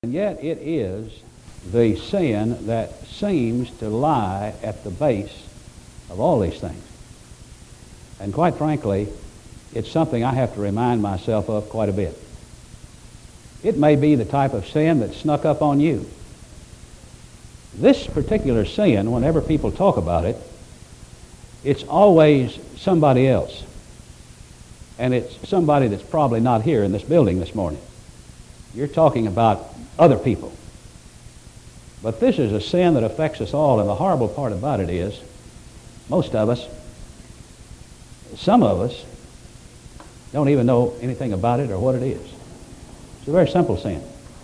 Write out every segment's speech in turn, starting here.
And yet it is the sin that seems to lie at the base of all these things. And quite frankly, it's something I have to remind myself of quite a bit. It may be the type of sin that snuck up on you. This particular sin, whenever people talk about it, it's always somebody else. And it's somebody that's probably not here in this building this morning. You're talking about other people. But this is a sin that affects us all, and the horrible part about it is, most of us, some of us, don't even know anything about it or what it is. It's a very simple sin.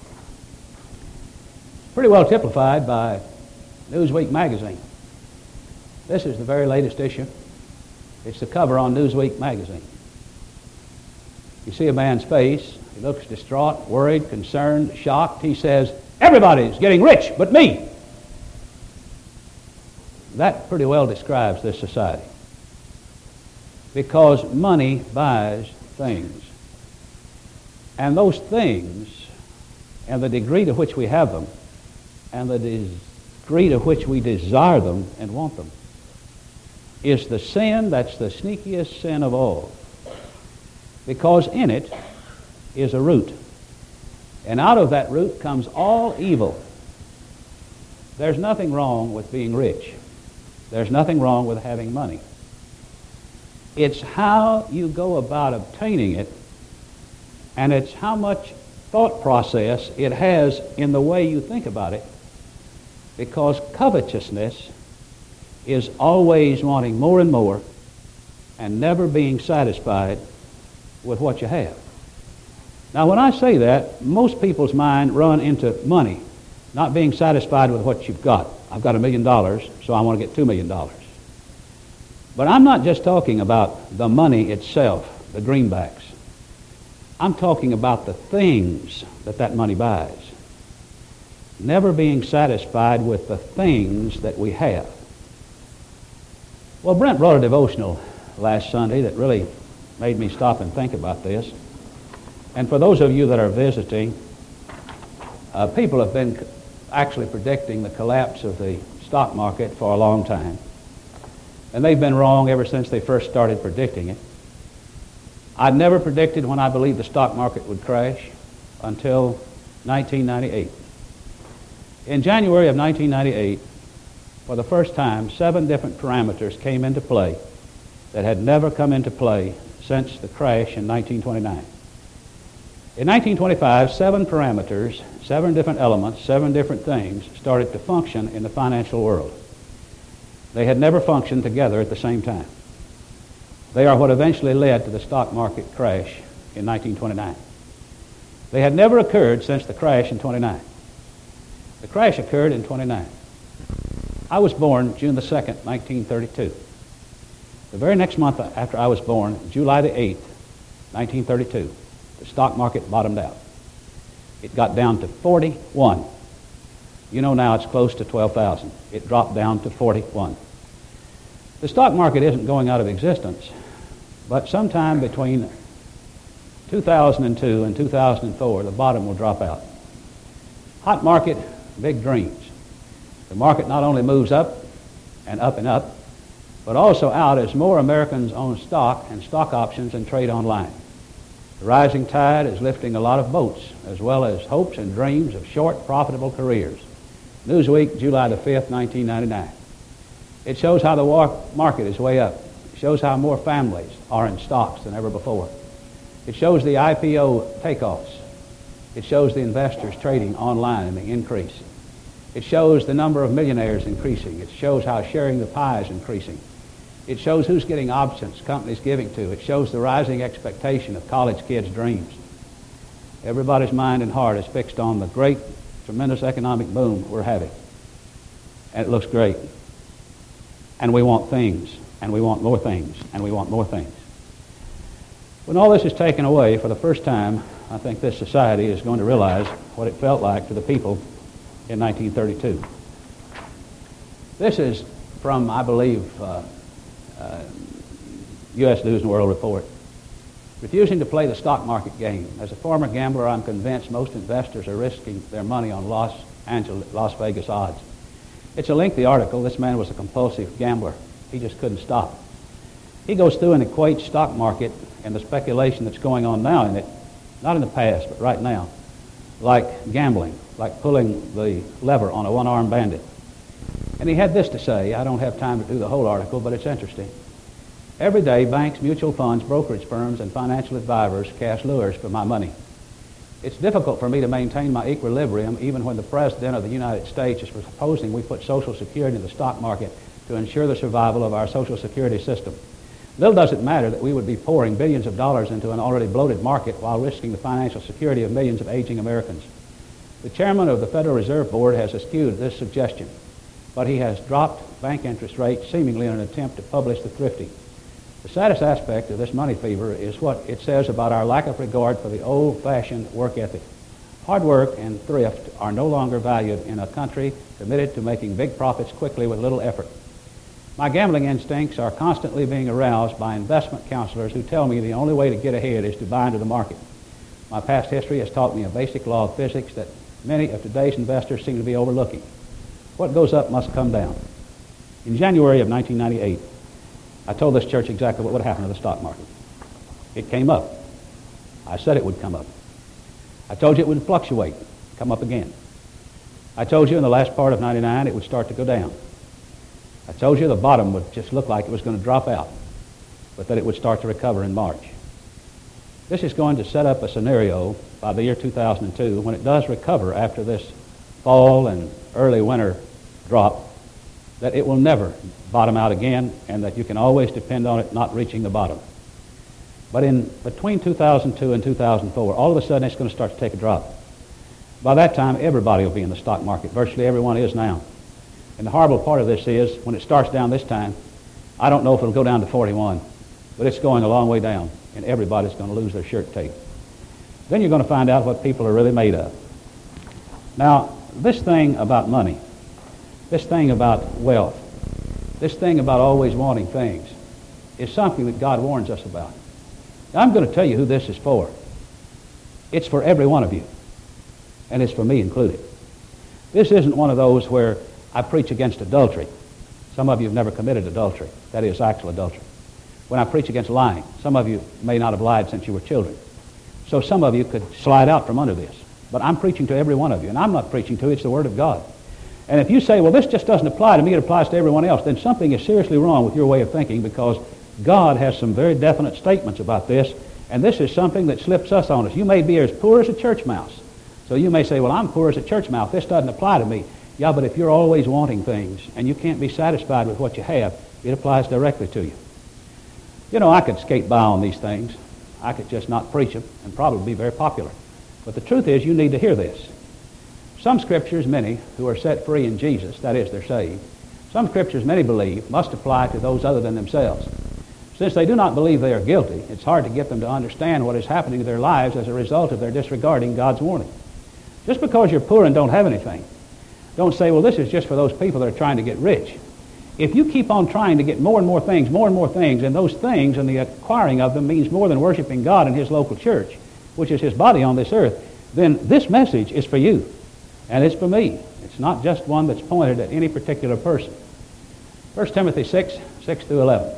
Pretty well typified by Newsweek magazine. This is the very latest issue. It's the cover on Newsweek magazine. You see a man's face. He looks distraught, worried, concerned, shocked. He says, "Everybody's getting rich but me." That pretty well describes this society. Because money buys things. And those things, and the degree to which we have them, and the degree to which we desire them and want them, is the sin that's the sneakiest sin of all. Because in it is a root. And out of that root comes all evil. There's nothing wrong with being rich. There's nothing wrong with having money. It's how you go about obtaining it, and it's how much thought process it has in the way you think about it, because covetousness is always wanting more and more and never being satisfied with what you have. Now, when I say that, most people's mind run into money, not being satisfied with what you've got. I've got $1 million, so I want to get $2 million. But I'm not just talking about the money itself, the greenbacks. I'm talking about the things that money buys. Never being satisfied with the things that we have. Well, Brent brought a devotional last Sunday that really made me stop and think about this. And for those of you that are visiting, people have been actually predicting the collapse of the stock market for a long time. And they've been wrong ever since they first started predicting it. I'd never predicted when I believed the stock market would crash until 1998. In January of 1998, for the first time, 7 different parameters came into play that had never come into play since the crash in 1929. In 1925, 7 parameters, 7 different elements, 7 different things started to function in the financial world. They had never functioned together at the same time. They are what eventually led to the stock market crash in 1929. They had never occurred since the crash in 29. The crash occurred in 29. I was born June the 2nd, 1932. The very next month after I was born, July the 8th, 1932, the stock market bottomed out. It got down to 41. You know now it's close to 12,000. It dropped down to 41. The stock market isn't going out of existence, but sometime between 2002 and 2004, the bottom will drop out. Hot market, big dreams. The market not only moves up, but also out as more Americans own stock and stock options and trade online. The rising tide is lifting a lot of boats, as well as hopes and dreams of short, profitable careers. Newsweek, July the 5th, 1999. It shows how the market is way up. It shows how more families are in stocks than ever before. It shows the IPO takeoffs. It shows the investors trading online and the increase. It shows the number of millionaires increasing. It shows how sharing the pie is increasing. It shows who's getting options, companies giving to. It shows the rising expectation of college kids' dreams. Everybody's mind and heart is fixed on the great, tremendous economic boom we're having. And it looks great. And we want things, and we want more things, and we want more things. When all this is taken away, for the first time, I think this society is going to realize what it felt like to the people in 1932. This is from, I believe, U.S. News and World Report. refusing to play the stock market game. As a former gambler, I'm convinced most investors are risking their money on Las Vegas odds. It's a lengthy article. This man was a compulsive gambler. He just couldn't stop. He goes through and equates stock market and the speculation that's going on now in it, not in the past, but right now, like gambling, like pulling the lever on a one-armed bandit. And he had this to say. I don't have time to do the whole article, but it's interesting. Every day, banks, mutual funds, brokerage firms, and financial advisors cast lures for my money. It's difficult for me to maintain my equilibrium even when the President of the United States is proposing we put Social Security in the stock market to ensure the survival of our Social Security system. Little does it matter that we would be pouring billions of dollars into an already bloated market while risking the financial security of millions of aging Americans. The chairman of the Federal Reserve Board has eschewed this suggestion, but he has dropped bank interest rates seemingly in an attempt to publish the thrifty. The saddest aspect of this money fever is what it says about our lack of regard for the old-fashioned work ethic. Hard work and thrift are no longer valued in a country committed to making big profits quickly with little effort. My gambling instincts are constantly being aroused by investment counselors who tell me the only way to get ahead is to buy into the market. My past history has taught me a basic law of physics that many of today's investors seem to be overlooking. What goes up must come down. In January of 1998, I told this church exactly what would happen to the stock market. It came up. I said it would come up. I told you it would fluctuate, come up again. I told you in the last part of 99 it would start to go down. I told you the bottom would just look like it was going to drop out, but that it would start to recover in March. This is going to set up a scenario by the year 2002 when it does recover after this fall and early winter drop, that it will never bottom out again and that you can always depend on it not reaching the bottom. But in between 2002 and 2004, all of a sudden it's going to start to take a drop. By that time, everybody will be in the stock market. Virtually everyone is now. And the horrible part of this is, when it starts down this time, I don't know if it'll go down to 41, but it's going a long way down, and everybody's going to lose their shirt tape. Then you're going to find out what people are really made of. Now, this thing about money, this thing about wealth, this thing about always wanting things, is something that God warns us about. Now, I'm going to tell you who this is for. It's for every one of you, and it's for me included. This isn't one of those where I preach against adultery. Some of you have never committed adultery, that is, actual adultery. When I preach against lying, some of you may not have lied since you were children. So some of you could slide out from under this. But I'm preaching to every one of you, and I'm not preaching to you, it's the Word of God. And if you say, well, this just doesn't apply to me, it applies to everyone else, then something is seriously wrong with your way of thinking, because God has some very definite statements about this, and this is something that slips us on us. You may be as poor as a church mouse. So you may say, well, I'm poor as a church mouse. This doesn't apply to me. Yeah, but if you're always wanting things and you can't be satisfied with what you have, it applies directly to you. You know, I could skate by on these things. I could just not preach them and probably be very popular. But the truth is, you need to hear this. Some scriptures, many who are set free in Jesus, that is, they're saved, some scriptures, many believe, must apply to those other than themselves. Since they do not believe they are guilty, it's hard to get them to understand what is happening to their lives as a result of their disregarding God's warning. Just because you're poor and don't have anything, don't say, well, this is just for those people that are trying to get rich. If you keep on trying to get more and more things, and those things and the acquiring of them means more than worshiping God in His local church, which is His body on this earth, then this message is for you, and it's for me. It's not just one that's pointed at any particular person. 1 Timothy 6 through 11.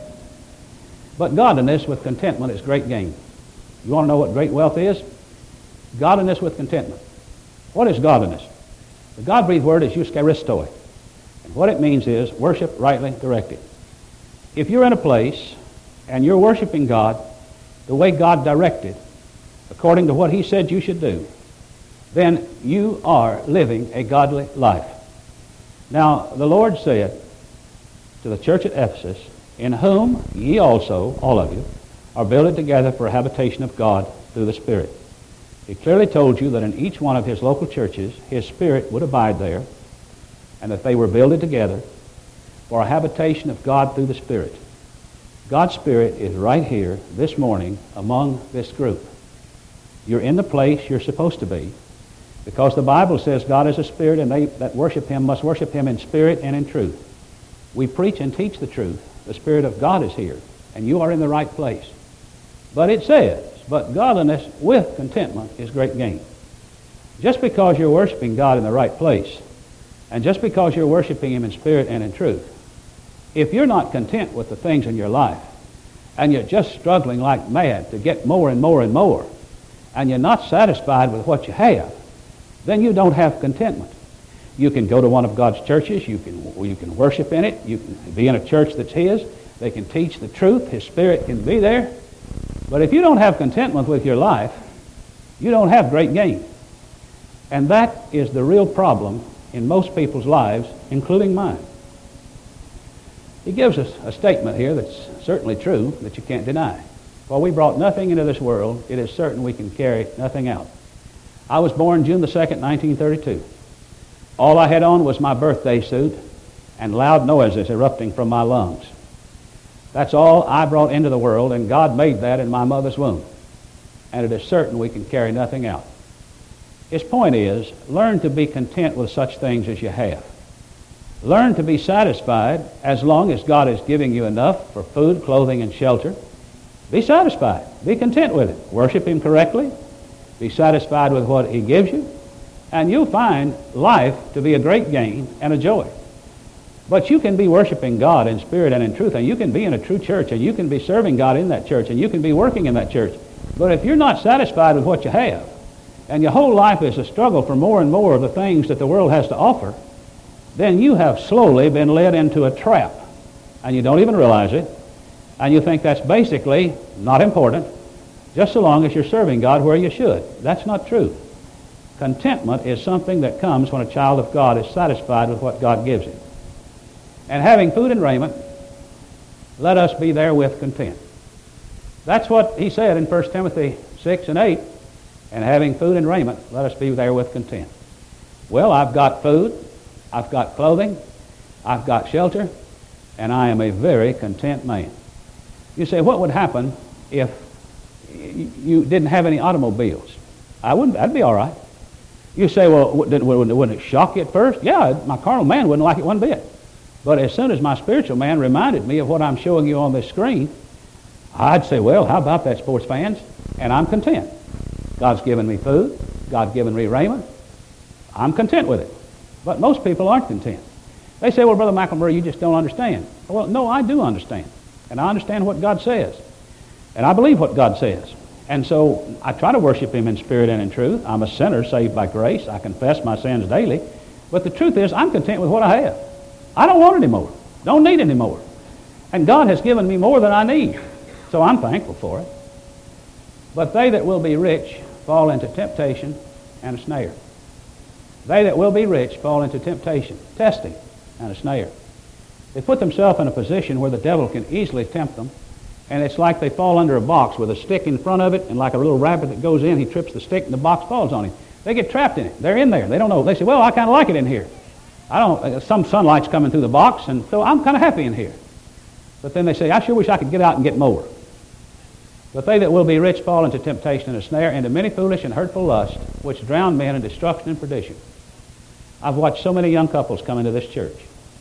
But godliness with contentment is great gain. You want to know what great wealth is? Godliness with contentment. What is godliness? The God-breathed word is eucharistoi. And what it means is worship rightly directed. If you're in a place and you're worshiping God the way God directed, according to what He said you should do, then you are living a godly life. Now, the Lord said to the church at Ephesus, in whom ye also, all of you, are builded together for a habitation of God through the Spirit. He clearly told you that in each one of His local churches, His Spirit would abide there, and that they were builded together for a habitation of God through the Spirit. God's Spirit is right here this morning among this group. You're in the place you're supposed to be, because the Bible says God is a Spirit, and they that worship Him must worship Him in spirit and in truth. We preach and teach the truth. The Spirit of God is here, and you are in the right place. But it says, but godliness with contentment is great gain. Just because you're worshiping God in the right place, and just because you're worshiping Him in spirit and in truth, if you're not content with the things in your life, and you're just struggling like mad to get more and more and more, and you're not satisfied with what you have, then you don't have contentment. You can go to one of God's churches, you can worship in it, you can be in a church that's His, they can teach the truth, His Spirit can be there. But if you don't have contentment with your life, you don't have great gain. And that is the real problem in most people's lives, including mine. He gives us a statement here that's certainly true, that you can't deny. For we brought nothing into this world, it is certain we can carry nothing out. I was born June the 2nd, 1932. All I had on was my birthday suit and loud noises erupting from my lungs. That's all I brought into the world, and God made that in my mother's womb. And it is certain we can carry nothing out. His point is, learn to be content with such things as you have. Learn to be satisfied as long as God is giving you enough for food, clothing, and shelter. Be satisfied. Be content with it. Worship Him correctly. Be satisfied with what He gives you. And you'll find life to be a great gain and a joy. But you can be worshiping God in spirit and in truth, and you can be in a true church, and you can be serving God in that church, and you can be working in that church. But if you're not satisfied with what you have, and your whole life is a struggle for more and more of the things that the world has to offer, then you have slowly been led into a trap, and you don't even realize it, and you think that's basically not important, just so long as you're serving God where you should. That's not true. Contentment is something that comes when a child of God is satisfied with what God gives him. And having food and raiment, let us be therewith content. That's what he said in 1 Timothy 6 and 8. And having food and raiment, let us be therewith content. Well, I've got food, I've got clothing, I've got shelter, and I am a very content man. You say, what would happen if you didn't have any automobiles? That'd be all right. You say, well, wouldn't it shock you at first? Yeah, my carnal man wouldn't like it one bit. But as soon as my spiritual man reminded me of what I'm showing you on this screen, I'd say, well, how about that, sports fans? And I'm content. God's given me food. God's given me raiment. I'm content with it. But most people aren't content. They say, well, Brother McElmurray, you just don't understand. Well, no, I do understand. And I understand what God says. And I believe what God says. And so I try to worship Him in spirit and in truth. I'm a sinner saved by grace. I confess my sins daily. But the truth is, I'm content with what I have. I don't want any more. Don't need any more. And God has given me more than I need. So I'm thankful for it. But they that will be rich fall into temptation and a snare. They that will be rich fall into temptation, testing, and a snare. They put themselves in a position where the devil can easily tempt them, and it's like they fall under a box with a stick in front of it, and like a little rabbit that goes in, he trips the stick and the box falls on him. They get trapped in it. They're in there. They don't know. They say, well, I kind of like it in here. Some sunlight's coming through the box, and so I'm kind of happy in here. But then they say, I sure wish I could get out and get more. But they that will be rich fall into temptation and a snare, into many foolish and hurtful lusts, which drown men in destruction and perdition. I've watched so many young couples come into this church,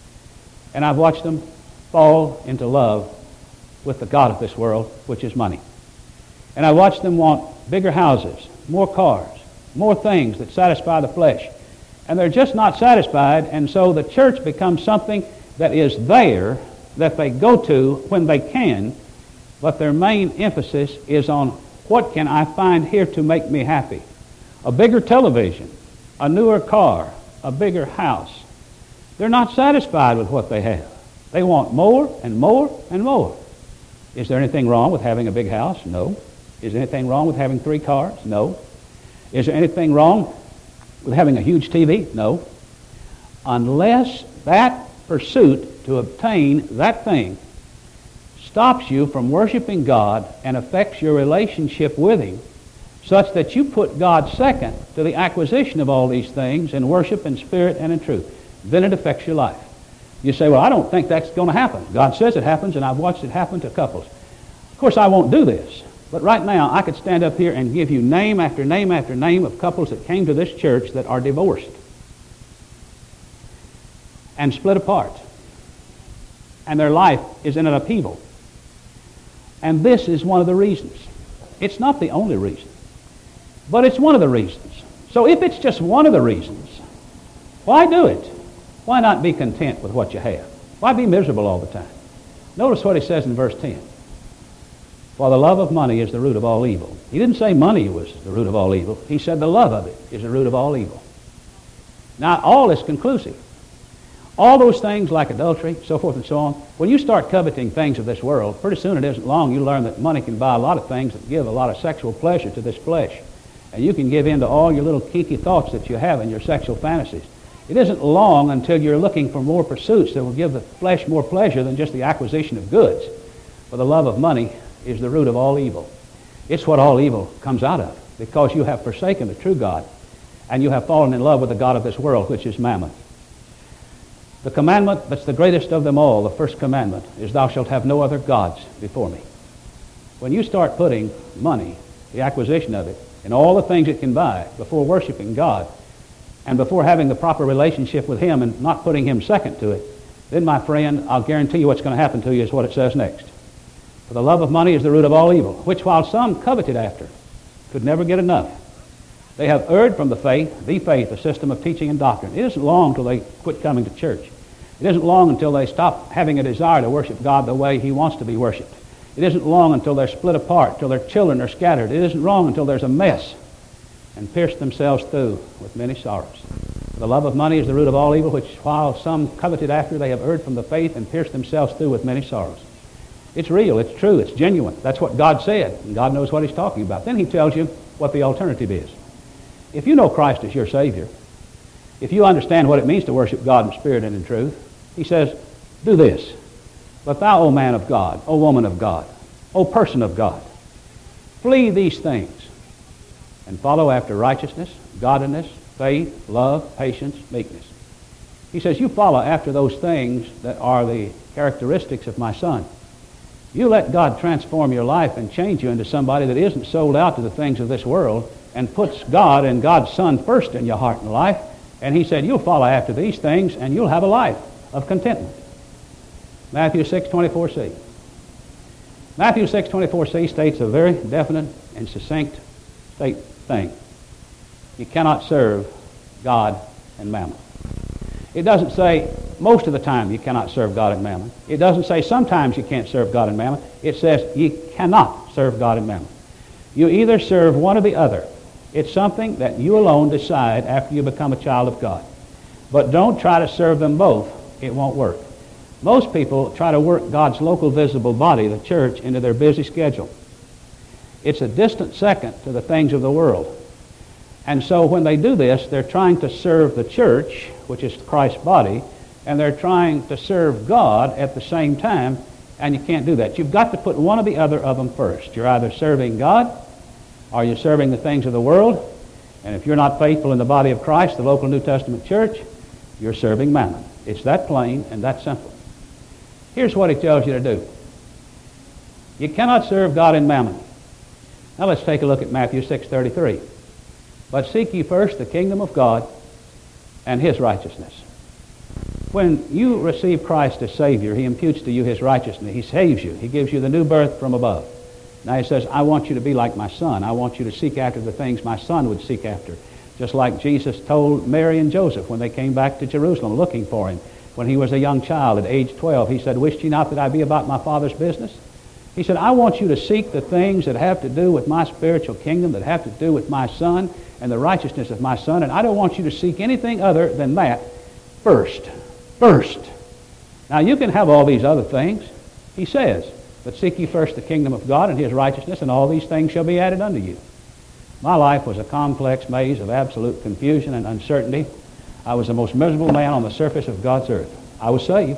and I've watched them fall into love with the god of this world, which is money. And I watched them want bigger houses, more cars, more things that satisfy the flesh. And they're just not satisfied, and so the church becomes something that is there, that they go to when they can, but their main emphasis is on what can I find here to make me happy. A bigger television, a newer car, a bigger house. They're not satisfied with what they have. They want more and more and more. Is there anything wrong with having a big house? No. Is there anything wrong with having 3 cars? No. Is there anything wrong with having a huge TV? No. Unless that pursuit to obtain that thing stops you from worshiping God and affects your relationship with Him such that you put God second to the acquisition of all these things in worship in spirit and in truth, then it affects your life. You say, well, I don't think that's going to happen. God says it happens, and I've watched it happen to couples. Of course, I won't do this, but right now I could stand up here and give you name after name after name of couples that came to this church that are divorced and split apart, and their life is in an upheaval. And this is one of the reasons. It's not the only reason, but it's one of the reasons. So if it's just one of the reasons, why do it? Why not be content with what you have? Why be miserable all the time? Notice what he says in verse 10. For the love of money is the root of all evil. He didn't say money was the root of all evil. He said the love of it is the root of all evil. Now, all is conclusive. All those things like adultery, so forth and so on, when you start coveting things of this world, pretty soon it isn't long you learn that money can buy a lot of things that give a lot of sexual pleasure to this flesh. And you can give in to all your little kinky thoughts that you have in your sexual fantasies. It isn't long until you're looking for more pursuits that will give the flesh more pleasure than just the acquisition of goods. For the love of money is the root of all evil. It's what all evil comes out of, because you have forsaken the true God and you have fallen in love with the God of this world, which is mammon. The commandment that's the greatest of them all, the first commandment, is thou shalt have no other gods before me. When you start putting money, the acquisition of it, and all the things it can buy before worshiping God and before having the proper relationship with Him and not putting Him second to it, then, my friend, I'll guarantee you what's going to happen to you is what it says next. For the love of money is the root of all evil, which while some coveted after, could never get enough. They have erred from the faith, the system of teaching and doctrine. It isn't long till they quit coming to church. It isn't long until they stop having a desire to worship God the way He wants to be worshipped. It isn't long until they're split apart, till their children are scattered. It isn't long until there's a mess and pierce themselves through with many sorrows. For the love of money is the root of all evil, which while some coveted after, they have erred from the faith and pierced themselves through with many sorrows. It's real, it's true, it's genuine. That's what God said, and God knows what He's talking about. Then He tells you what the alternative is. If you know Christ as your Savior, if you understand what it means to worship God in spirit and in truth, He says, do this. But thou, O man of God, O woman of God, O person of God, flee these things and follow after righteousness, godliness, faith, love, patience, meekness. He says, you follow after those things that are the characteristics of my Son. You let God transform your life and change you into somebody that isn't sold out to the things of this world and puts God and God's Son first in your heart and life. And He said, you'll follow after these things and you'll have a life of contentment. Matthew 6:24c. Matthew 6:24c states a very definite and succinct thing. You cannot serve God and mammon. It doesn't say most of the time you cannot serve God and mammon. It doesn't say sometimes you can't serve God and mammon. It says you cannot serve God and mammon. You either serve one or the other. It's something that you alone decide after you become a child of God. But don't try to serve them both. It won't work. Most people try to work God's local visible body, the church, into their busy schedule. It's a distant second to the things of the world. And so when they do this, they're trying to serve the church, which is Christ's body, and they're trying to serve God at the same time, and you can't do that. You've got to put one or the other of them first. You're either serving God or you're serving the things of the world, and if you're not faithful in the body of Christ, the local New Testament church, you're serving mammon. It's that plain and that simple. Here's what He tells you to do. You cannot serve God and mammon. Now let's take a look at Matthew 6:33. But seek ye first the kingdom of God and His righteousness. When you receive Christ as Savior, He imputes to you His righteousness. He saves you. He gives you the new birth from above. Now He says, I want you to be like my Son. I want you to seek after the things my Son would seek after. Just like Jesus told Mary and Joseph when they came back to Jerusalem looking for Him. When He was a young child at age 12, He said, Wist ye not that I be about my Father's business? He said, I want you to seek the things that have to do with my spiritual kingdom, that have to do with my Son and the righteousness of my Son, and I don't want you to seek anything other than that first. First. Now you can have all these other things, He says, but seek ye first the kingdom of God and His righteousness, and all these things shall be added unto you. My life was a complex maze of absolute confusion and uncertainty. I was the most miserable man on the surface of God's earth. I was saved,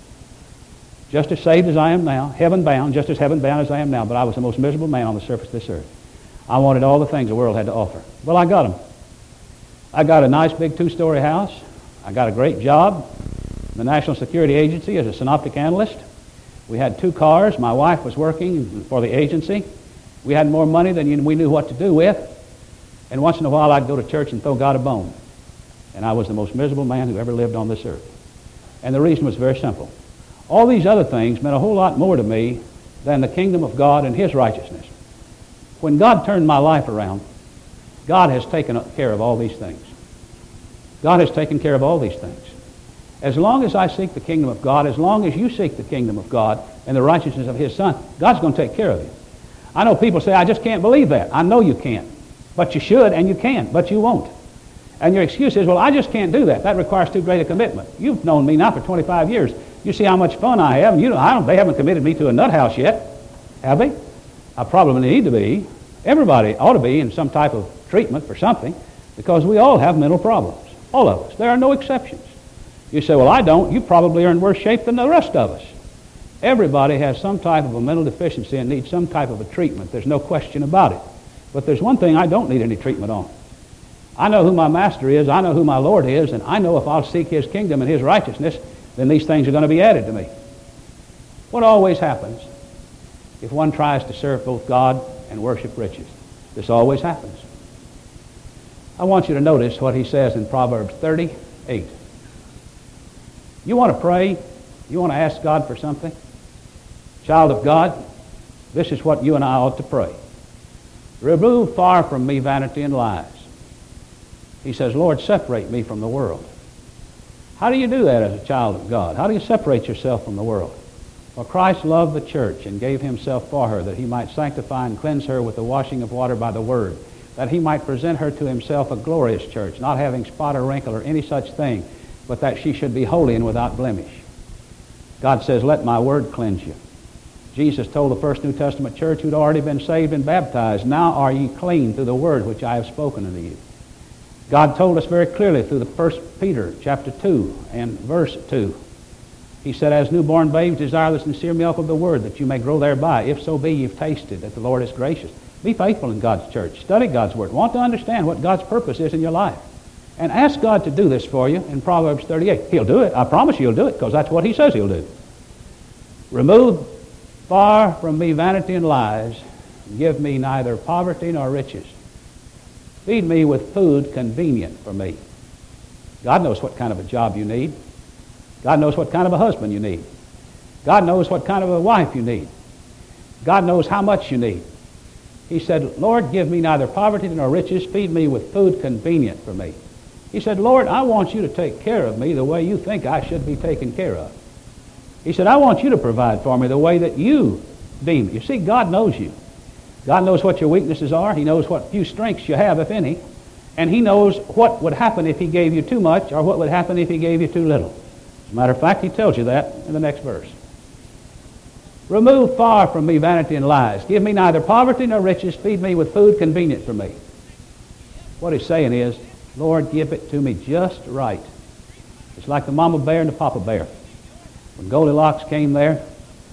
just as saved as I am now, heaven-bound, just as heaven-bound as I am now, but I was the most miserable man on the surface of this earth. I wanted all the things the world had to offer. Well, I got them. I got a nice big 2-story house. I got a great job in the National Security Agency as a synoptic analyst. We had 2 cars. My wife was working for the agency. We had more money than we knew what to do with. And once in a while I'd go to church and throw God a bone. And I was the most miserable man who ever lived on this earth. And the reason was very simple. All these other things meant a whole lot more to me than the kingdom of God and His righteousness. When God turned my life around, God has taken care of all these things. God has taken care of all these things. As long as I seek the kingdom of God, as long as you seek the kingdom of God and the righteousness of His Son, God's going to take care of you. I know people say, I just can't believe that. I know you can't. But you should and you can, but you won't. And your excuse is, well, I just can't do that. That requires too great a commitment. You've known me now for 25 years. You see how much fun I have. And they haven't committed me to a nut house yet, have they? I probably need to be. Everybody ought to be in some type of treatment for something, because we all have mental problems. All of us. There are no exceptions. You say, well, I don't. You probably are in worse shape than the rest of us. Everybody has some type of a mental deficiency and needs some type of a treatment. There's no question about it. But there's one thing I don't need any treatment on. I know who my master is, I know who my Lord is, and I know if I'll seek His kingdom and His righteousness, then these things are going to be added to me. What always happens if one tries to serve both God and worship riches? This always happens. I want you to notice what he says in Proverbs 38. You want to pray? You want to ask God for something? Child of God, this is what you and I ought to pray. Remove far from me vanity and lies. He says, Lord, separate me from the world. How do you do that as a child of God? How do you separate yourself from the world? Well, Christ loved the church and gave Himself for her, that He might sanctify and cleanse her with the washing of water by the Word, that He might present her to Himself a glorious church, not having spot or wrinkle or any such thing, but that she should be holy and without blemish. God says, let my Word cleanse you. Jesus told the first New Testament church who'd already been saved and baptized, now are ye clean through the Word which I have spoken unto you. God told us very clearly through the 1 Peter chapter 2 and verse 2. He said, as newborn babes desire the sincere milk of the Word, that you may grow thereby. If so be you've tasted that the Lord is gracious. Be faithful in God's church. Study God's Word. Want to understand what God's purpose is in your life. And ask God to do this for you in Proverbs 38. He'll do it. I promise you He'll do it, because that's what He says He'll do. Remove far from me vanity and lies. Give me neither poverty nor riches. Feed me with food convenient for me. God knows what kind of a job you need. God knows what kind of a husband you need. God knows what kind of a wife you need. God knows how much you need. He said, Lord, give me neither poverty nor riches. Feed me with food convenient for me. He said, Lord, I want you to take care of me the way you think I should be taken care of. He said, I want you to provide for me the way that you deem it. You see, God knows you. God knows what your weaknesses are. He knows what few strengths you have, if any. And He knows what would happen if He gave you too much, or what would happen if He gave you too little. As a matter of fact, He tells you that in the next verse. Remove far from me vanity and lies. Give me neither poverty nor riches. Feed me with food convenient for me. What He's saying is, Lord, give it to me just right. It's like the mama bear and the papa bear. When Goldilocks came there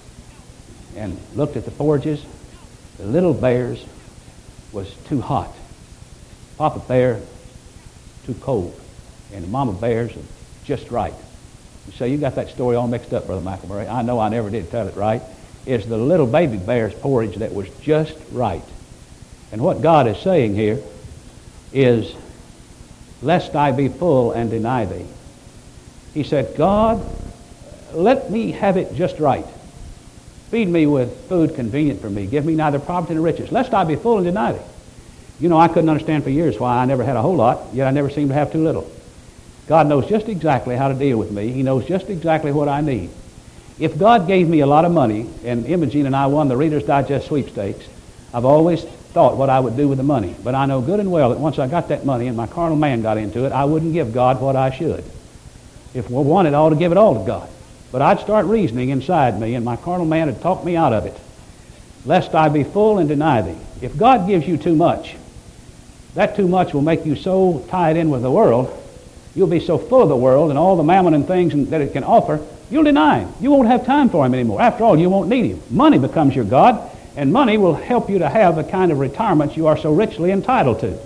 and looked at the forges, the little bears was too hot. Papa bear, too cold. And the mama bears are just right. You say, you got that story all mixed up, Brother McElmurray. I know I never did tell it right. It's the little baby bear's porridge that was just right. And what God is saying here is, lest I be full and deny thee. He said, God, let me have it just right. Feed me with food convenient for me. Give me neither poverty nor riches, lest I be full and deny thee. You know, I couldn't understand for years why I never had a whole lot, yet I never seemed to have too little. God knows just exactly how to deal with me. He knows just exactly what I need. If God gave me a lot of money, and Imogene and I won the Reader's Digest sweepstakes, I've always thought what I would do with the money. But I know good and well that once I got that money and my carnal man got into it, I wouldn't give God what I should. If we wanted, I ought to give it all to God. But I'd start reasoning inside me, and my carnal man would talk me out of it. Lest I be full and deny thee. If God gives you too much, that too much will make you so tied in with the world, you'll be so full of the world and all the mammon and things that it can offer, you'll deny Him. You won't have time for Him anymore. After all, you won't need Him. Money becomes your God, and money will help you to have the kind of retirement you are so richly entitled to.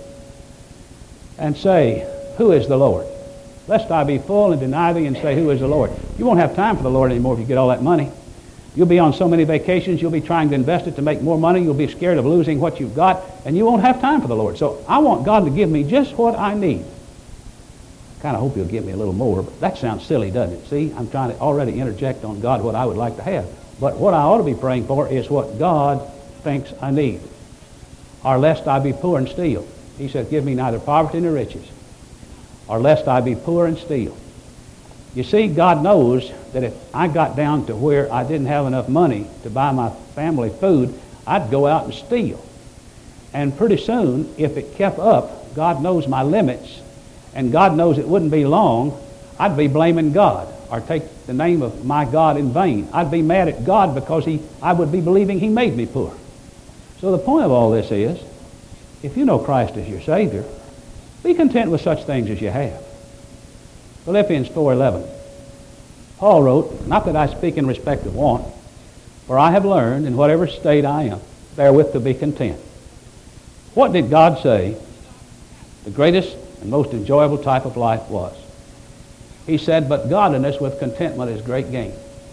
And say, who is the Lord? Lest I be full and deny thee, and say, who is the Lord? You won't have time for the Lord anymore if you get all that money. You'll be on so many vacations, you'll be trying to invest it to make more money, you'll be scared of losing what you've got, and you won't have time for the Lord. So I want God to give me just what I need. I kind of hope He'll give me a little more, but that sounds silly, doesn't it? See, I'm trying to already interject on God what I would like to have. But what I ought to be praying for is what God thinks I need. or lest I be poor and steal. He said, give me neither poverty nor riches, or lest I be poor and steal. You see, God knows that if I got down to where I didn't have enough money to buy my family food, I'd go out and steal. And pretty soon, if it kept up, God knows my limits, and God knows it wouldn't be long, I'd be blaming God or take the name of my God in vain. I'd be mad at God because I would be believing He made me poor. So the point of all this is, if you know Christ as your Savior, be content with such things as you have. Philippians 4:11. Paul wrote, not that I speak in respect of want, for I have learned in whatever state I am, therewith to be content. What did God say the greatest and most enjoyable type of life was? He said, but godliness with contentment is great gain.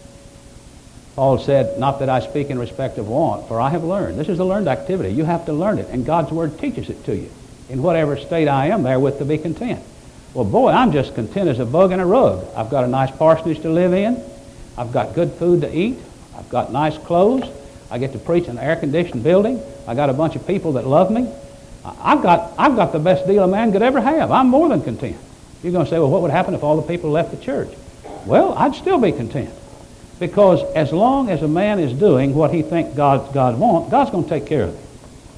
Paul said, not that I speak in respect of want, for I have learned. This is a learned activity. You have to learn it, and God's Word teaches it to you. In whatever state I am, therewith to be content. Well, boy, I'm just content as a bug in a rug. I've got a nice parsonage to live in. I've got good food to eat. I've got nice clothes. I get to preach in an air-conditioned building. I got a bunch of people that love me. I've got the best deal a man could ever have. I'm more than content. You're going to say, well, what would happen if all the people left the church? Well, I'd still be content. Because as long as a man is doing what he thinks God wants, God's going to take care of him.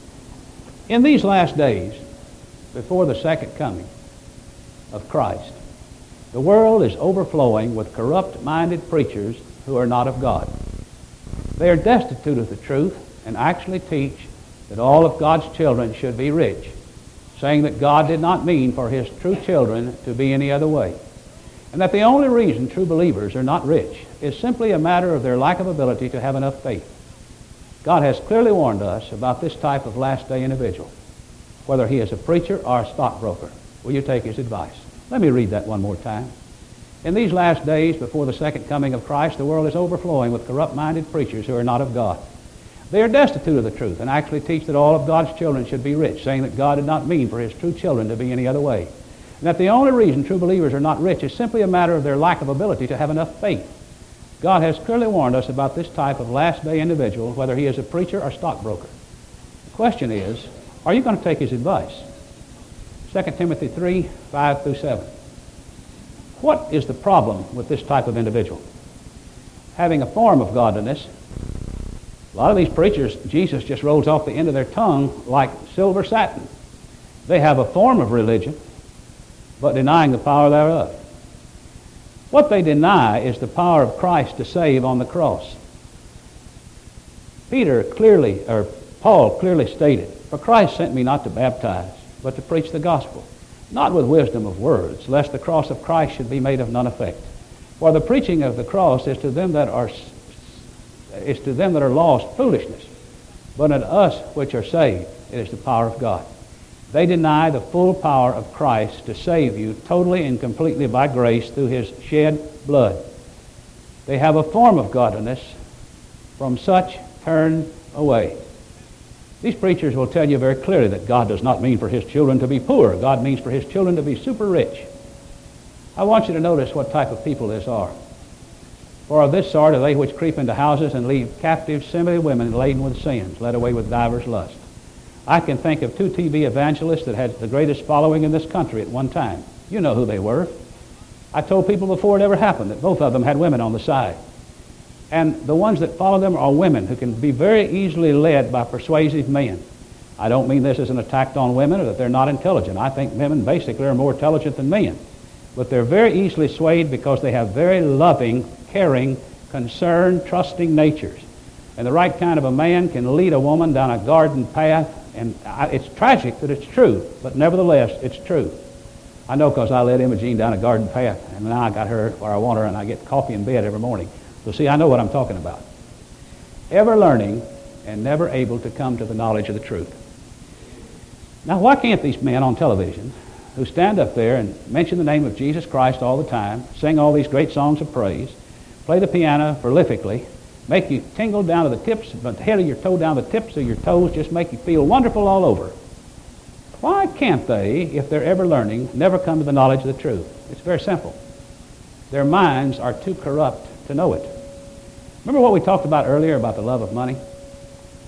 In these last days, before the second coming of Christ, the world is overflowing with corrupt-minded preachers who are not of God. They are destitute of the truth and actually teach that all of God's children should be rich, saying that God did not mean for His true children to be any other way, and that the only reason true believers are not rich is simply a matter of their lack of ability to have enough faith. God has clearly warned us about this type of last-day individual, whether he is a preacher or a stockbroker. Will you take his advice? Let me read that one more time. In these last days, before the second coming of Christ, the world is overflowing with corrupt-minded preachers who are not of God. They are destitute of the truth and actually teach that all of God's children should be rich, saying that God did not mean for His true children to be any other way, and that the only reason true believers are not rich is simply a matter of their lack of ability to have enough faith. God has clearly warned us about this type of last-day individual, whether he is a preacher or stockbroker. The question is, are you going to take his advice? 2 Timothy 3:5-7. What is the problem with this type of individual? Having a form of godliness. A lot of these preachers, Jesus just rolls off the end of their tongue like silver satin. They have a form of religion, but denying the power thereof. What they deny is the power of Christ to save on the cross. Paul clearly stated, for Christ sent me not to baptize, but to preach the gospel, not with wisdom of words, lest the cross of Christ should be made of none effect. For the preaching of the cross is to them that are lost foolishness, but unto us which are saved it is the power of God. They deny the full power of Christ to save you totally and completely by grace through His shed blood. They have a form of godliness. From such turn away. These preachers will tell you very clearly that God does not mean for His children to be poor. God means for His children to be super rich. I want you to notice what type of people this are. For of this sort are they which creep into houses and leave captive simply women laden with sins, led away with divers lusts. I can think of 2 TV evangelists that had the greatest following in this country at one time. You know who they were. I told people before it ever happened that both of them had women on the side. And the ones that follow them are women who can be very easily led by persuasive men. I don't mean this as an attack on women or that they're not intelligent. I think women basically are more intelligent than men. But they're very easily swayed because they have very loving, caring, concerned, trusting natures. And the right kind of a man can lead a woman down a garden path. And it's tragic that it's true, but nevertheless, it's true. I know because I led Imogene down a garden path, and now I got her where I want her, and I get coffee in bed every morning. So see, I know what I'm talking about. Ever learning and never able to come to the knowledge of the truth. Now, why can't these men on television who stand up there and mention the name of Jesus Christ all the time, sing all these great songs of praise, play the piano prolifically, make you tingle down to the tips, but the head of your toe down to the tips of your toes, just make you feel wonderful all over. Why can't they, if they're ever learning, never come to the knowledge of the truth? It's very simple. Their minds are too corrupt to know it. Remember what we talked about earlier about the love of money?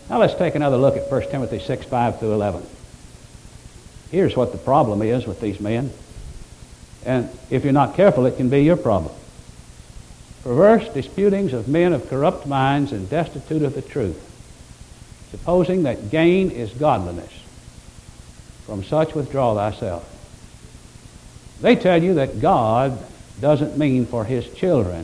Now let's take another look at 1 Timothy 6, 5 through 11. Here's what the problem is with these men. And if you're not careful, it can be your problem. Perverse disputings of men of corrupt minds and destitute of the truth, supposing that gain is godliness. From such withdraw thyself. They tell you that God doesn't mean for his children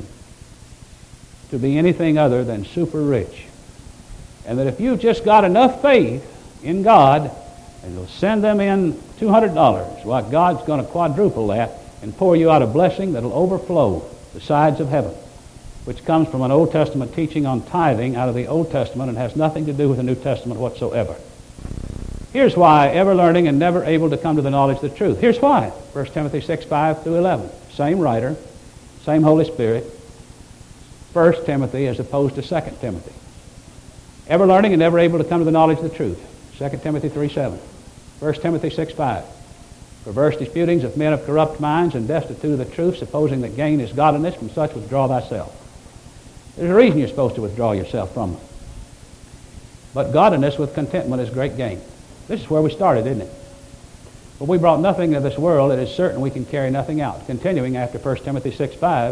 to be anything other than super rich. And that if you've just got enough faith in God, and you'll send them in $200, well, God's going to quadruple that and pour you out a blessing that'll overflow the sides of heaven, which comes from an Old Testament teaching on tithing out of the Old Testament and has nothing to do with the New Testament whatsoever. Here's why, ever learning and never able to come to the knowledge of the truth. Here's why. 1 Timothy 6, 5 through 11. Same writer, same Holy Spirit. 1 Timothy as opposed to 2 Timothy. Ever learning and never able to come to the knowledge of the truth. 2 Timothy 3, 7. 1 Timothy 6, 5. Perverse disputings of men of corrupt minds and destitute of the truth, supposing that gain is godliness, from such withdraw thyself. There's a reason you're supposed to withdraw yourself from them. But godliness with contentment is great gain. This is where we started, isn't it? But we brought nothing into this world, it is certain we can carry nothing out. Continuing after 1 Timothy 6, 5,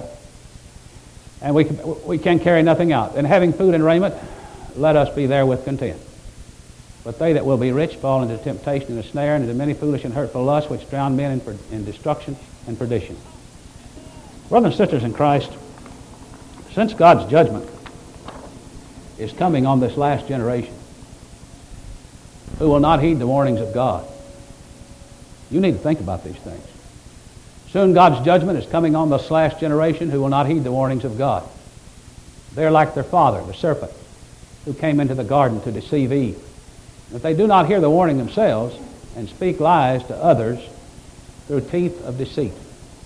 and we can carry nothing out. And having food and raiment, let us be therewith content. But they that will be rich fall into temptation and a snare, and into many foolish and hurtful lusts, which drown men in destruction and perdition. Brothers and sisters in Christ, since God's judgment is coming on this last generation, who will not heed the warnings of God, you need to think about these things. Soon God's judgment is coming on this last generation who will not heed the warnings of God. They're like their father, the serpent, who came into the garden to deceive Eve. If they do not hear the warning themselves and speak lies to others through teeth of deceit.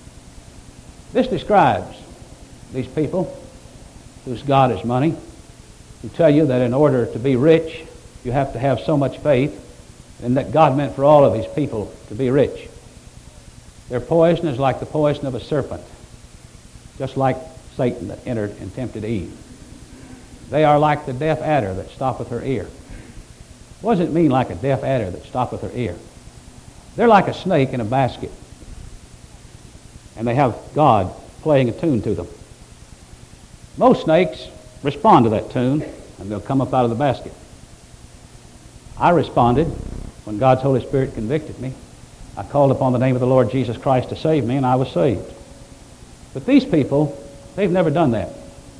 This describes these people whose God is money, who tell you that in order to be rich, you have to have so much faith, and that God meant for all of these people to be rich. Their poison is like the poison of a serpent, just like Satan that entered and tempted Eve. They are like the deaf adder that stoppeth her ear. What does it mean, like a deaf adder that stoppeth her ear? They're like a snake in a basket, and they have God playing a tune to them. Most snakes respond to that tune, and they'll come up out of the basket. I responded when God's Holy Spirit convicted me. I called upon the name of the Lord Jesus Christ to save me, and I was saved. But these people, they've never done that,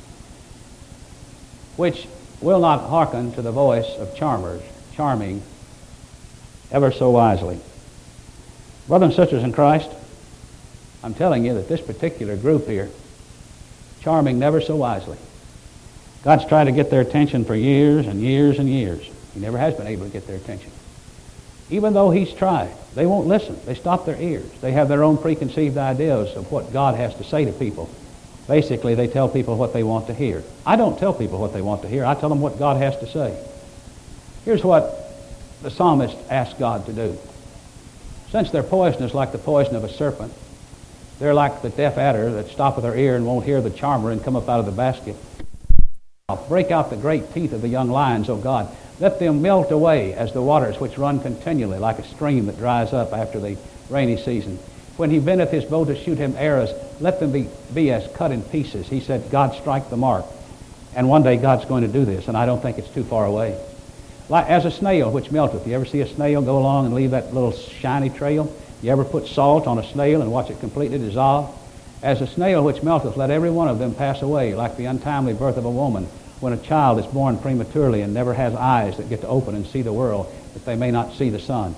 which will not hearken to the voice of charmers, charming ever so wisely. Brothers and sisters in Christ, I'm telling you that this particular group here, charming never so wisely. God's tried to get their attention for years and years and years. He never has been able to get their attention. Even though he's tried, they won't listen. They stop their ears. They have their own preconceived ideas of what God has to say to people. Basically, they tell people what they want to hear. I don't tell people what they want to hear. I tell them what God has to say. Here's what the psalmist asked God to do. Since their poison is like the poison of a serpent, they're like the deaf adder that stoppeth their ear and won't hear the charmer and come up out of the basket. Break out the great teeth of the young lions, O God. Let them melt away as the waters which run continually, like a stream that dries up after the rainy season. When he bendeth his bow to shoot him arrows, let them be as cut in pieces. He said, God, strike the mark. And one day God's going to do this, and I don't think it's too far away. Like as a snail which melteth. You ever see a snail go along and leave that little shiny trail? You ever put salt on a snail and watch it completely dissolve? As a snail which melteth, let every one of them pass away, like the untimely birth of a woman, when a child is born prematurely and never has eyes that get to open and see the world, that they may not see the sun.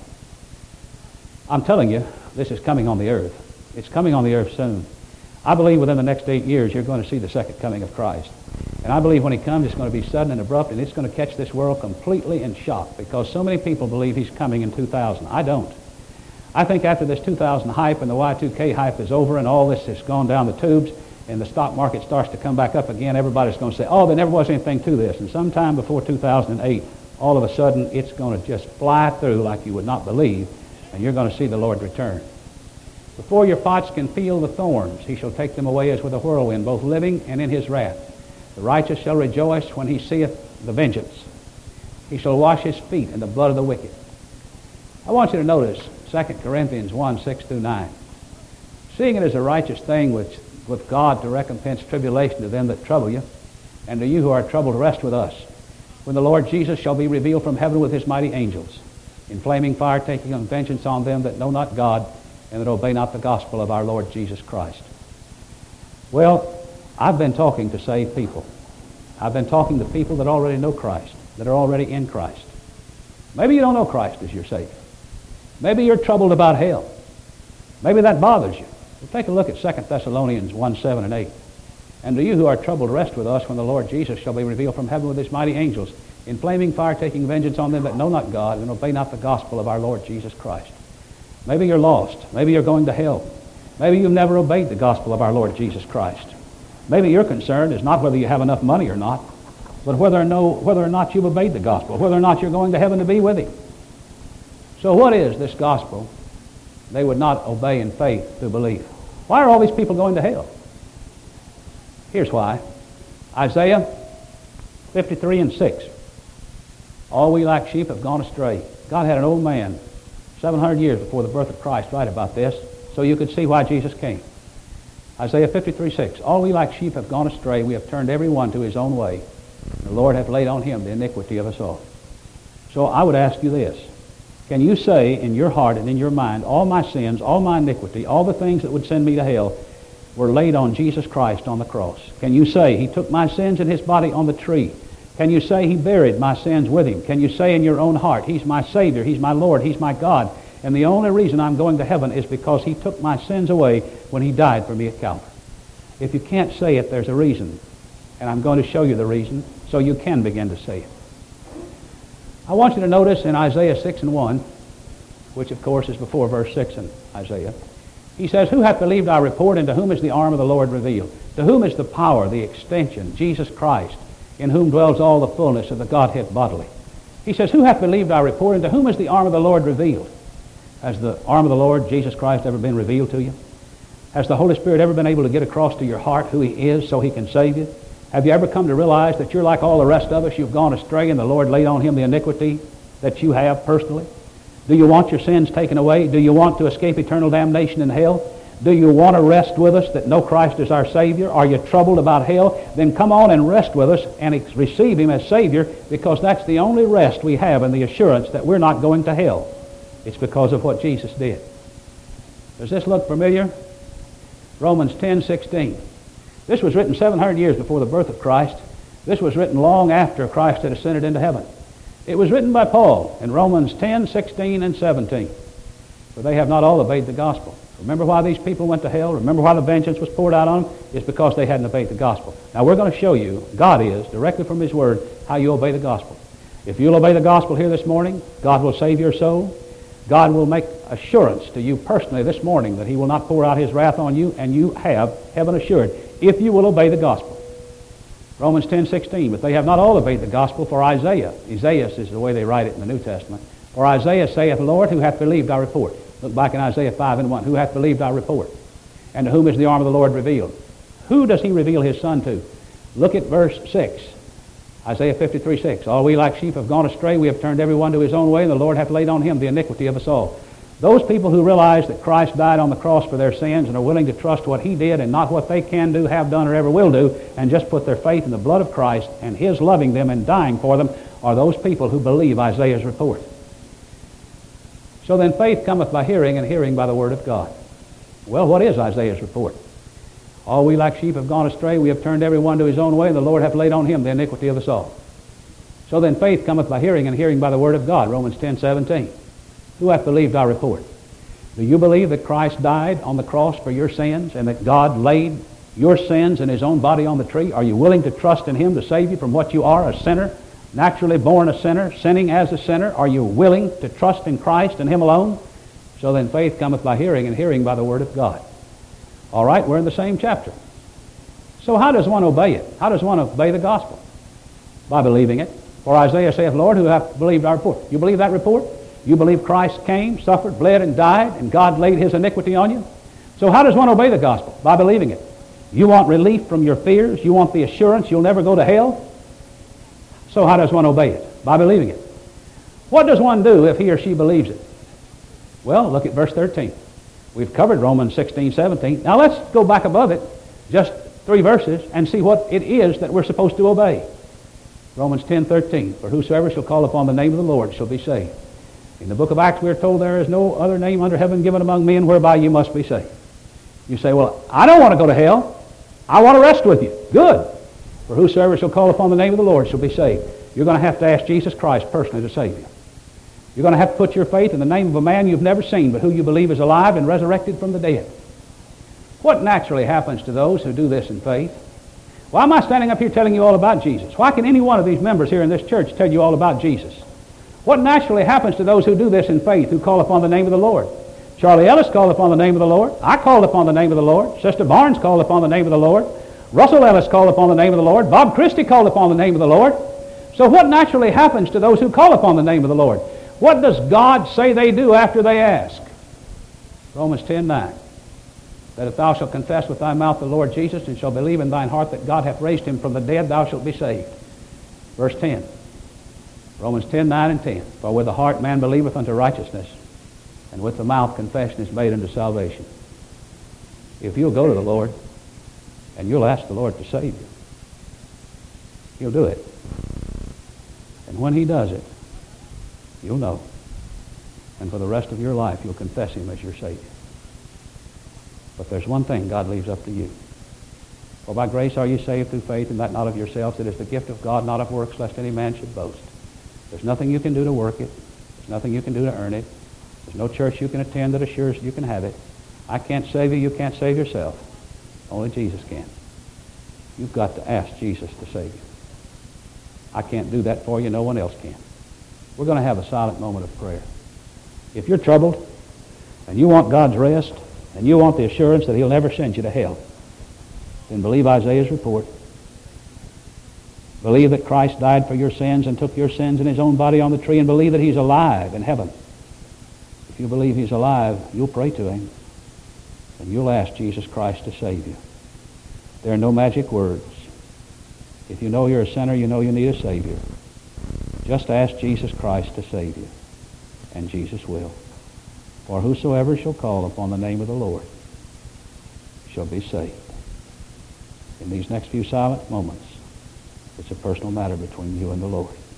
I'm telling you, this is coming on the earth. It's coming on the earth soon. I believe within the next 8 years you're going to see the second coming of Christ. And I believe when he comes it's going to be sudden and abrupt, and it's going to catch this world completely in shock, because so many people believe he's coming in 2000. I don't. I think after this 2000 hype and the Y2K hype is over and all this has gone down the tubes and the stock market starts to come back up again, everybody's going to say, oh, there never was anything to this. And sometime before 2008, all of a sudden it's going to just fly through like you would not believe, and you're going to see the Lord return. Before your pots can feel the thorns, he shall take them away as with a whirlwind, both living and in his wrath. The righteous shall rejoice when he seeth the vengeance. He shall wash his feet in the blood of the wicked. I want you to notice 2 Corinthians 1, 6 through 9. Seeing it is a righteous thing with God to recompense tribulation to them that trouble you, and to you who are troubled rest with us, when the Lord Jesus shall be revealed from heaven with his mighty angels, in flaming fire taking vengeance on them that know not God, and that obey not the gospel of our Lord Jesus Christ. Well, I've been talking to saved people. I've been talking to people that already know Christ, that are already in Christ. Maybe you don't know Christ as your Savior. Maybe you're troubled about hell. Maybe that bothers you. Well, take a look at 2 Thessalonians 1, 7 and 8. And to you who are troubled, rest with us when the Lord Jesus shall be revealed from heaven with his mighty angels, in flaming fire taking vengeance on them that know not God, and obey not the gospel of our Lord Jesus Christ. Maybe you're lost. Maybe you're going to hell. Maybe you've never obeyed the gospel of our Lord Jesus Christ. Maybe your concern is not whether you have enough money or not, but whether or not you've obeyed the gospel, whether or not you're going to heaven to be with him. So what is this gospel they would not obey in faith to believe? Why are all these people going to hell? Here's why. Isaiah 53 and 6. All we like sheep have gone astray. God had an old man 700 years before the birth of Christ write about this so you could see why Jesus came. Isaiah 53, 6. All we like sheep have gone astray. We have turned every one to his own way. The Lord hath laid on him the iniquity of us all. So I would ask you this. Can you say in your heart and in your mind, all my sins, all my iniquity, all the things that would send me to hell were laid on Jesus Christ on the cross? Can you say he took my sins in his body on the tree? Can you say he buried my sins with him? Can you say in your own heart, he's my Savior, he's my Lord, he's my God, and the only reason I'm going to heaven is because he took my sins away when he died for me at Calvary? If you can't say it, there's a reason, and I'm going to show you the reason so you can begin to say it. I want you to notice in Isaiah 6 and 1, which of course is before verse 6 in Isaiah, he says, who hath believed our report, and to whom is the arm of the Lord revealed? To whom is the power, the extension, Jesus Christ, in whom dwells all the fullness of the Godhead bodily? He says, who hath believed our report, and to whom is the arm of the Lord revealed? Has the arm of the Lord, Jesus Christ, ever been revealed to you? Has the Holy Spirit ever been able to get across to your heart who he is so he can save you? Have you ever come to realize that you're like all the rest of us? You've gone astray and the Lord laid on him the iniquity that you have personally? Do you want your sins taken away? Do you want to escape eternal damnation in hell? Do you want to rest with us that know Christ is our Savior? Are you troubled about hell? Then come on and rest with us and receive him as Savior, because that's the only rest we have in the assurance that we're not going to hell. It's because of what Jesus did. Does this look familiar? Romans 10:16. This was written 700 years before the birth of Christ. This was written long after Christ had ascended into heaven. It was written by Paul in Romans 10:16 and 17. For they have not all obeyed the gospel. Remember why these people went to hell? Remember why the vengeance was poured out on them? It's because they hadn't obeyed the gospel. Now we're going to show you, God is, directly from his word, how you obey the gospel. If you'll obey the gospel here this morning, God will save your soul. God will make assurance to you personally this morning that he will not pour out his wrath on you, and you have heaven assured if you will obey the gospel. Romans 10:16, but they have not all obeyed the gospel, for Isaiah is the way they write it in the New Testament. For Isaiah saith, Lord, who hath believed our report? Look back in Isaiah 5 and 1. Who hath believed our report? And to whom is the arm of the Lord revealed? Who does he reveal his Son to? Look at verse 6. Isaiah 53:6. All we like sheep have gone astray. We have turned every one to his own way, and the Lord hath laid on him the iniquity of us all. Those people who realize that Christ died on the cross for their sins and are willing to trust what he did and not what they can do, have done, or ever will do, and just put their faith in the blood of Christ and his loving them and dying for them, are those people who believe Isaiah's report. So then faith cometh by hearing, and hearing by the word of God. Well, what is Isaiah's report? All we like sheep have gone astray. We have turned every one to his own way, and the Lord hath laid on him the iniquity of us all. So then faith cometh by hearing, and hearing by the word of God. Romans 10:17. Who hath believed our report? Do you believe that Christ died on the cross for your sins, and that God laid your sins in his own body on the tree? Are you willing to trust in him to save you from what you are, a sinner, naturally born a sinner, sinning as a sinner? Are you willing to trust in Christ and him alone? So then faith cometh by hearing, and hearing by the word of God. All right, we're in the same chapter. So how does one obey it? How does one obey the gospel? By believing it. For Isaiah saith, Lord, who hath believed our report? You believe that report? You believe Christ came, suffered, bled, and died, and God laid his iniquity on you? So how does one obey the gospel? By believing it. You want relief from your fears? You want the assurance you'll never go to hell? So how does one obey it? By believing it. What does one do if he or she believes it? Well, look at verse 13. We've covered Romans 16, 17. Now let's go back above it, just 3 verses, and see what it is that we're supposed to obey. Romans 10, 13. For whosoever shall call upon the name of the Lord shall be saved. In the book of Acts we're told there is no other name under heaven given among men whereby you must be saved. You say, well, I don't want to go to hell. I want to rest with you. Good. For whosoever shall call upon the name of the Lord shall be saved. You're going to have to ask Jesus Christ personally to save you. You're going to have to put your faith in the name of a man you've never seen, but who you believe is alive and resurrected from the dead. What naturally happens to those who do this in faith? Why am I standing up here telling you all about Jesus? Why can any one of these members here in this church tell you all about Jesus? What naturally happens to those who do this in faith, who call upon the name of the Lord? Charlie Ellis called upon the name of the Lord. I called upon the name of the Lord. Sister Barnes called upon the name of the Lord. Russell Ellis called upon the name of the Lord. Bob Christie called upon the name of the Lord. So what naturally happens to those who call upon the name of the Lord? What does God say they do after they ask? Romans 10:9. That if thou shalt confess with thy mouth the Lord Jesus, and shalt believe in thine heart that God hath raised him from the dead, thou shalt be saved. Verse 10. Romans 10:9 and 10. For with the heart man believeth unto righteousness, and with the mouth confession is made unto salvation. If you'll go to the Lord, and you'll ask the Lord to save you, he'll do it. And when he does it, you'll know. And for the rest of your life, you'll confess him as your Savior. But there's one thing God leaves up to you. For by grace are you saved through faith, and that not of yourselves. It is the gift of God, not of works, lest any man should boast. There's nothing you can do to work it. There's nothing you can do to earn it. There's no church you can attend that assures you can have it. I can't save you. You can't save yourself. Only Jesus can. You've got to ask Jesus to save you. I can't do that for you. No one else can. We're going to have a silent moment of prayer. If you're troubled and you want God's rest and you want the assurance that he'll never send you to hell, then believe Isaiah's report. Believe that Christ died for your sins and took your sins in his own body on the tree, and believe that he's alive in heaven. If you believe he's alive, you'll pray to him, and you'll ask Jesus Christ to save you. There are no magic words. If you know you're a sinner, you know you need a Savior. Just ask Jesus Christ to save you, and Jesus will. For whosoever shall call upon the name of the Lord shall be saved. In these next few silent moments, it's a personal matter between you and the Lord.